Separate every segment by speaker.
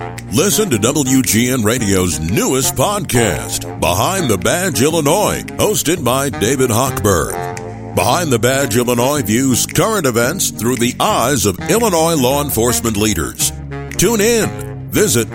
Speaker 1: Listen to WGN Radio's newest podcast, Behind the Badge Illinois, hosted by David Hochberg. Behind the Badge Illinois views current events through the eyes of Illinois law enforcement leaders. Tune in. Visit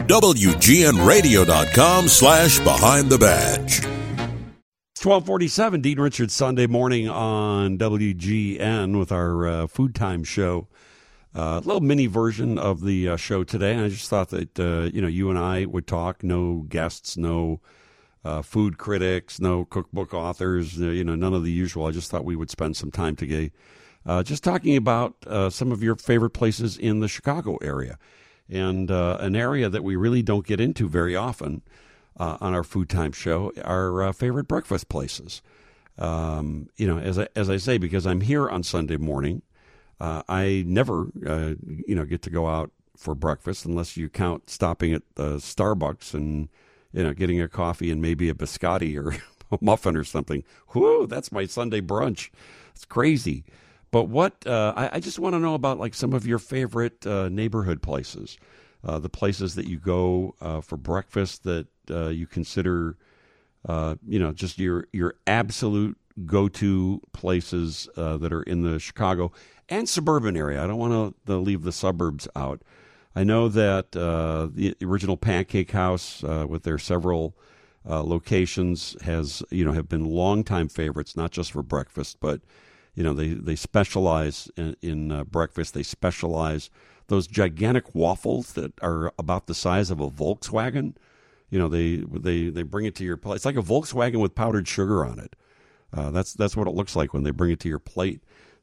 Speaker 1: WGNRadio.com/Behind the Badge.
Speaker 2: 1247, Dean Richards, Sunday morning on WGN with our Food Time show. A little mini version of the show today. And I just thought that, you and I would talk. No guests, no food critics, no cookbook authors, none of the usual. I just thought we would spend some time today just talking about some of your favorite places in the Chicago area. And an area that we really don't get into very often on our Food Time show, our favorite breakfast places. As I say, because I'm here on Sunday morning, I never, get to go out for breakfast unless you count stopping at the Starbucks and, getting a coffee and maybe a biscotti or a muffin or something. Whoo, that's my Sunday brunch. It's crazy. But what I just want to know about like some of your favorite neighborhood places, the places that you go for breakfast that you consider, just your absolute go-to places that are in the Chicago and suburban area. I don't want to leave the suburbs out. I know that the original Pancake House with their several locations have been longtime favorites, not just for breakfast, but they specialize in breakfast. They specialize those gigantic waffles that are about the size of a Volkswagen. They bring it to your plate. It's like a Volkswagen with powdered sugar on it. That's what it looks like when they bring it to your plate.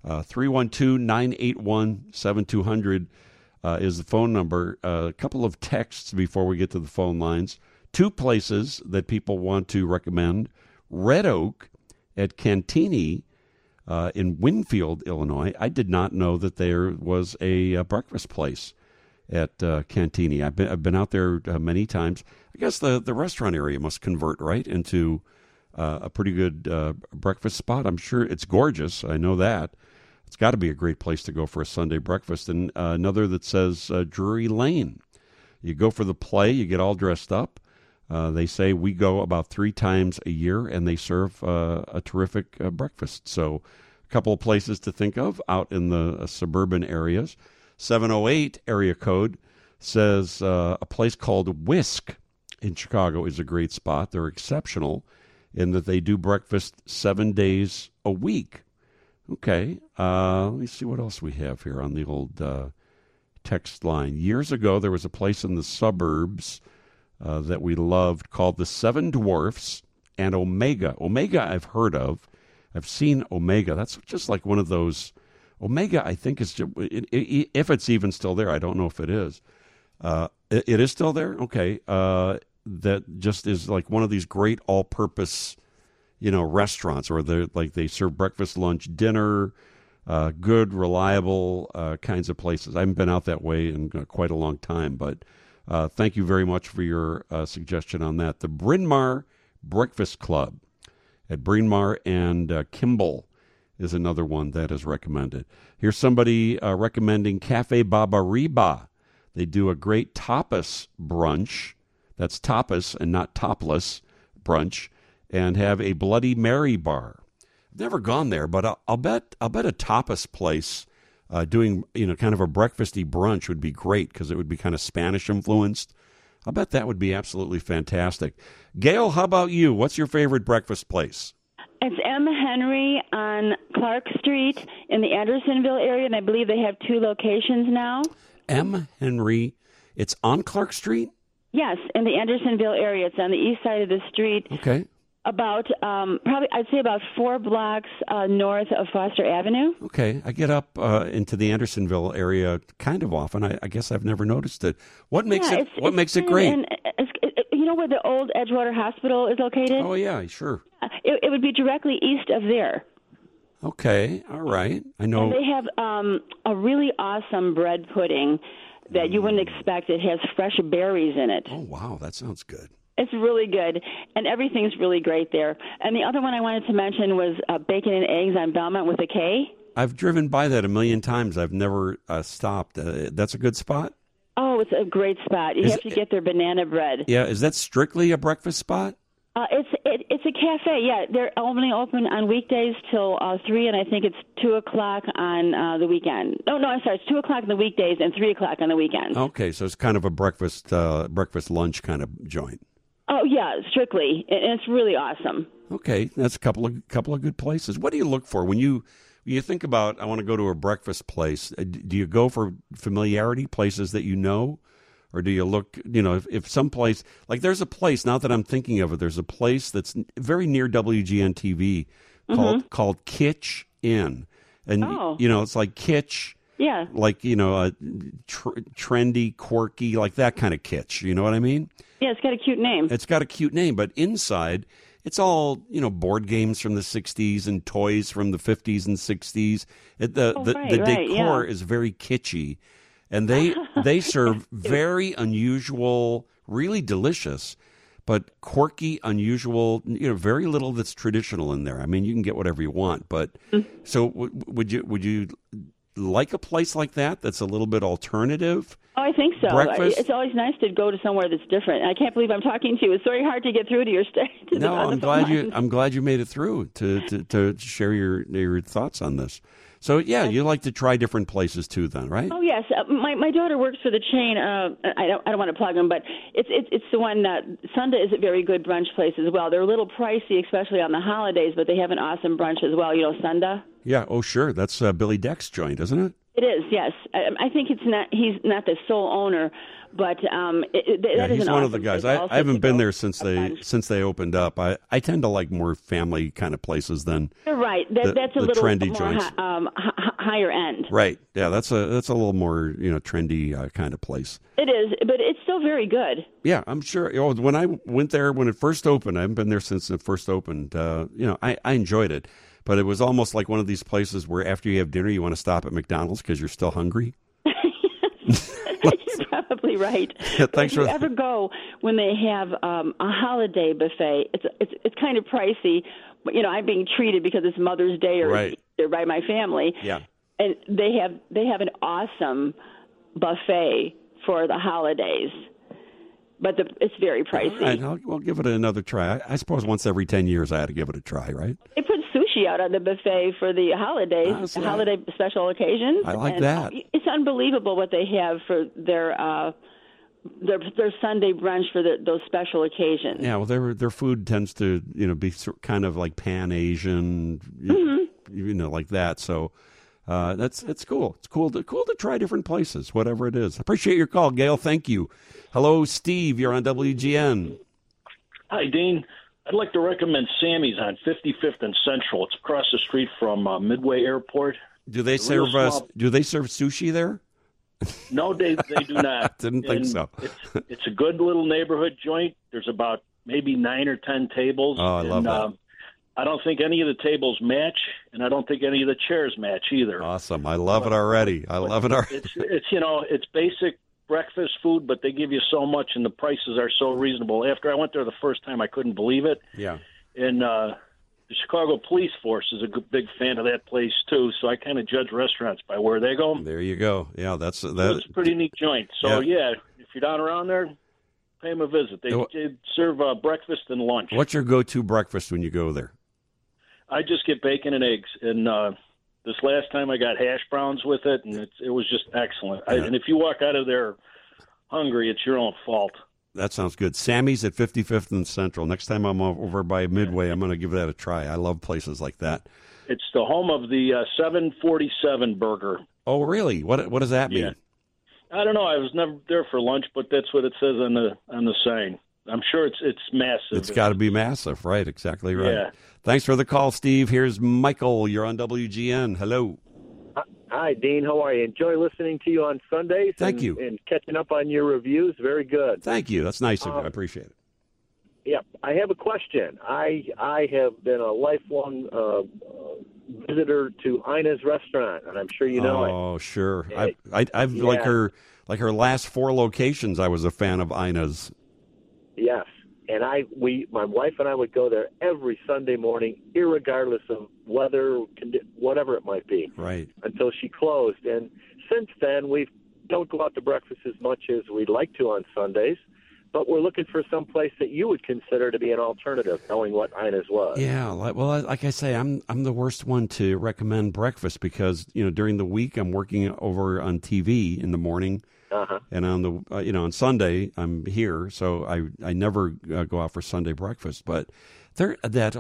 Speaker 2: 312-981-7200 is the phone number. A couple of texts before we get to the phone lines. Two places that people want to recommend. Red Oak at Cantini in Winfield, Illinois. I did not know that there was a breakfast place at Cantini. I've been out there many times. I guess the restaurant area must convert right into a pretty good breakfast spot. I'm sure it's gorgeous. I know that. It's got to be a great place to go for a Sunday breakfast. And another that says Drury Lane. You go for the play, you get all dressed up. They say we go about 3 times a year, and they serve a terrific breakfast. So a couple of places to think of out in the suburban areas. 708 area code says a place called Whisk in Chicago is a great spot. They're exceptional in that they do breakfast 7 days a week. Okay, let me see what else we have here on the old text line. Years ago, there was a place in the suburbs that we loved called the Seven Dwarfs and Omega. Omega I've heard of. I've seen Omega. That's just like one of those. Omega, I think, is just, if it's even still there. I don't know if it is. It is still there? Okay. That just is like one of these great all-purpose restaurants where they serve breakfast, lunch, dinner, good, reliable kinds of places. I haven't been out that way in quite a long time, but thank you very much for your suggestion on that. The Bryn Mawr Breakfast Club at Bryn Mawr and Kimball is another one that is recommended. Here's somebody recommending Cafe Babariba. They do a great tapas brunch. That's tapas and not topless brunch. And have a Bloody Mary bar. I've never gone there, but I'll bet a tapas place doing kind of a breakfasty brunch would be great because it would be kind of Spanish influenced. I'll bet that would be absolutely fantastic. Gail, how about you? What's your favorite breakfast place?
Speaker 3: It's M. Henry on Clark Street in the Andersonville area, and I believe they have 2 locations now.
Speaker 2: M. Henry. It's on Clark Street?
Speaker 3: Yes, in the Andersonville area. It's on the east side of the street.
Speaker 2: Okay.
Speaker 3: About, I'd say about 4 blocks north of Foster Avenue.
Speaker 2: Okay. I get up into the Andersonville area kind of often. I guess I've never noticed it. What makes it great?
Speaker 3: You know where the old Edgewater Hospital is located?
Speaker 2: Oh, yeah, sure.
Speaker 3: It would be directly east of there.
Speaker 2: Okay. All right. I know.
Speaker 3: And they have a really awesome bread pudding that you wouldn't expect. It has fresh berries in it.
Speaker 2: Oh, wow. That sounds good.
Speaker 3: It's really good, and everything's really great there. And the other one I wanted to mention was Bacon and Eggs on Belmont with a K.
Speaker 2: I've driven by that a million times. I've never stopped. That's a good spot?
Speaker 3: Oh, Oh, it's a great spot. You have to get their banana bread.
Speaker 2: Yeah, is that strictly a breakfast spot?
Speaker 3: It's a cafe. Yeah, they're only open on weekdays till 3, and I think it's 2:00 on the weekend. No, I'm sorry. It's 2:00 on the weekdays and 3:00 on the weekends.
Speaker 2: Okay, so it's kind of a breakfast lunch kind of joint.
Speaker 3: Oh yeah, strictly, and it's really awesome.
Speaker 2: Okay, that's a couple of good places. What do you look for when you think about, I want to go to a breakfast place? Do you go for familiarity, places that you know? Or do you look, if some place, like there's a place, now that I'm thinking of it, there's a place that's very near WGN TV called Kitsch Inn. And, it's like kitsch.
Speaker 3: Yeah.
Speaker 2: Like, trendy, quirky, like that kind of kitsch. You know what I mean?
Speaker 3: Yeah, it's got a cute name.
Speaker 2: It's got a cute name, but inside, it's all, board games from the 60s and toys from the 50s and 60s. The decor is very kitschy. And they serve very unusual, really delicious, but quirky, unusual, very little that's traditional in there. I mean, you can get whatever you want, but so would you like a place like that that's a little bit alternative?
Speaker 3: Oh, I think so.
Speaker 2: Breakfast?
Speaker 3: It's always nice to go to somewhere that's different. I can't believe I'm talking to you. It's very hard to get through to your state.
Speaker 2: No, I'm glad you made it through to share your thoughts on this. So, yeah, you like to try different places, too, then, right?
Speaker 3: Oh, yes. My daughter works for the chain. I don't want to plug them, but it's the one Sunda is a very good brunch place as well. They're a little pricey, especially on the holidays, but they have an awesome brunch as well. Sunda?
Speaker 2: Yeah, oh, sure. That's Billy Deck's joint, isn't it?
Speaker 3: It is, yes. I think he's not the sole owner, but that is
Speaker 2: he's
Speaker 3: an
Speaker 2: one
Speaker 3: awesome
Speaker 2: of the guys.
Speaker 3: place
Speaker 2: I haven't been there since they opened up. I tend to like more family kind of places than
Speaker 3: You're right. That's a little
Speaker 2: trendy
Speaker 3: more
Speaker 2: joints.
Speaker 3: Higher end.
Speaker 2: Right. Yeah, that's a little more trendy kind of place.
Speaker 3: It is, but it's still very good.
Speaker 2: Yeah, I'm sure. When I went there when it first opened, I haven't been there since it first opened. I enjoyed it. But it was almost like one of these places where after you have dinner, you want to stop at McDonald's because you're still hungry.
Speaker 3: You're probably right.
Speaker 2: Yeah, thanks
Speaker 3: if you ever go when they have a holiday buffet, it's kind of pricey. But I'm being treated because it's Mother's Day or Easter by my family.
Speaker 2: Yeah,
Speaker 3: and they have an awesome buffet for the holidays. But it's very pricey.
Speaker 2: All right, we'll give it another try. I suppose once every 10 years I had to give it a try, right?
Speaker 3: They put sushi out on the buffet for the holidays, holiday special occasions.
Speaker 2: I like that.
Speaker 3: It's unbelievable what they have for their Sunday brunch for those special occasions.
Speaker 2: Yeah, well, their food tends to be kind of like Pan Asian, like that. So it's cool. It's cool to try different places, whatever it is. Appreciate your call, Gail. Thank you. Hello, Steve. You're on WGN.
Speaker 4: Hi, Dean. I'd like to recommend Sammy's on 55th and Central. It's across the street from Midway Airport.
Speaker 2: Do they serve sushi there?
Speaker 4: No, they do not.
Speaker 2: Didn't think so.
Speaker 4: It's a good little neighborhood joint. There's about maybe 9 or 10 tables.
Speaker 2: Oh, I love that.
Speaker 4: I don't think any of the tables match, and I don't think any of the chairs match either.
Speaker 2: Awesome. I love it already.
Speaker 4: It's basic breakfast food, but they give you so much, and the prices are so reasonable. After I went there the first time, I couldn't believe it.
Speaker 2: Yeah.
Speaker 4: And the Chicago Police Force is a big fan of that place too, so I kind of judge restaurants by where they go.
Speaker 2: There you go. Yeah, that's
Speaker 4: it's a pretty neat joint. So yeah, if you're down around there, pay them a visit. They serve breakfast and lunch.
Speaker 2: What's your go-to breakfast when you go there?
Speaker 4: I just get bacon and eggs, and this last time I got hash browns with it, and it was just excellent.
Speaker 2: Yeah.
Speaker 4: And if you walk out of there hungry, it's your own fault.
Speaker 2: That sounds good. Sammy's at 55th and Central. Next time I'm over by Midway, I'm going to give that a try. I love places like that.
Speaker 4: It's the home of the 747 burger.
Speaker 2: Oh, really? What does that mean?
Speaker 4: Yeah. I don't know. I was never there for lunch, but that's what it says on the sign. I'm sure it's massive.
Speaker 2: It's got to be massive, right? Exactly right.
Speaker 4: Yeah.
Speaker 2: Thanks for the call, Steve. Here's Michael. You're on WGN. Hello.
Speaker 5: Hi, Dean. How are you? Enjoy listening to you on Sundays.
Speaker 2: Thank you.
Speaker 5: And catching up on your reviews. Very good.
Speaker 2: Thank you. That's nice of you. I appreciate it.
Speaker 5: Yeah. I have a question. I have been a lifelong visitor to Ina's restaurant, and I'm sure you know it.
Speaker 2: Oh, sure. I've like her last 4 locations, I was a fan of Ina's.
Speaker 5: Yes. And my wife and I would go there every Sunday morning, irregardless of weather, whatever it might be.
Speaker 2: Right.
Speaker 5: Until she closed. And since then, we've don't go out to breakfast as much as we'd like to on Sundays, but we're looking for some place that you would consider to be an alternative, knowing what Ina's was.
Speaker 2: Yeah, like I say, I'm the worst one to recommend breakfast because during the week I'm working over on TV in the morning, and on the on Sunday I'm here, so I never go out for Sunday breakfast. But Ina's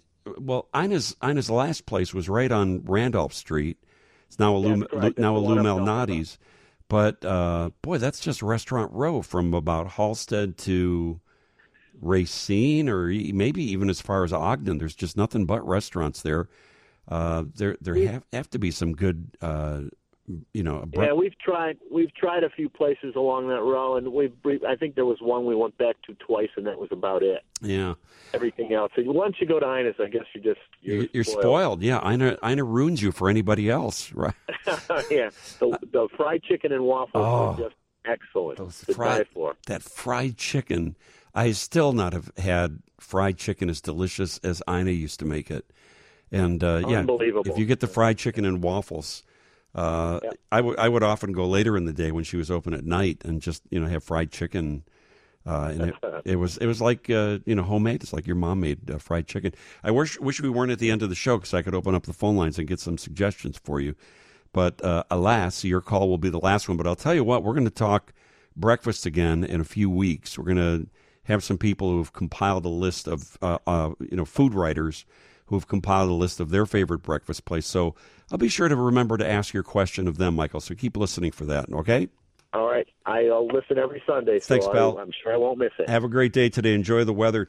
Speaker 2: last place was right on Randolph Street. It's now a Lou Malnati's. But, boy, that's just Restaurant Row from about Halstead to Racine or maybe even as far as Ogden. There's just nothing but restaurants there. There have to be some good,
Speaker 5: Yeah, we've tried a few places along that row, and I think there was one we went back to twice, and that was about it.
Speaker 2: Yeah.
Speaker 5: Everything else. So once you go to Ina's, I guess you're
Speaker 2: spoiled. Yeah, Ina ruins you for anybody else, right?
Speaker 5: Yeah, the fried chicken and waffles are just excellent.
Speaker 2: That fried chicken, I still not have had fried chicken as delicious as Ina used to make it. And
Speaker 5: unbelievable.
Speaker 2: If you get the fried chicken and waffles, I would often go later in the day when she was open at night and just have fried chicken. And it was like homemade. It's like your mom made fried chicken. I wish we weren't at the end of the show because I could open up the phone lines and get some suggestions for you. But alas, your call will be the last one. But I'll tell you what, we're going to talk breakfast again in a few weeks. We're going to have some people who have compiled a list of food writers who have compiled a list of their favorite breakfast place. So I'll be sure to remember to ask your question of them, Michael. So keep listening for that. Okay.
Speaker 5: All right. I'll listen every Sunday, so
Speaker 2: thanks, pal.
Speaker 5: I'm sure I won't miss it.
Speaker 2: Have a great day today. Enjoy the weather.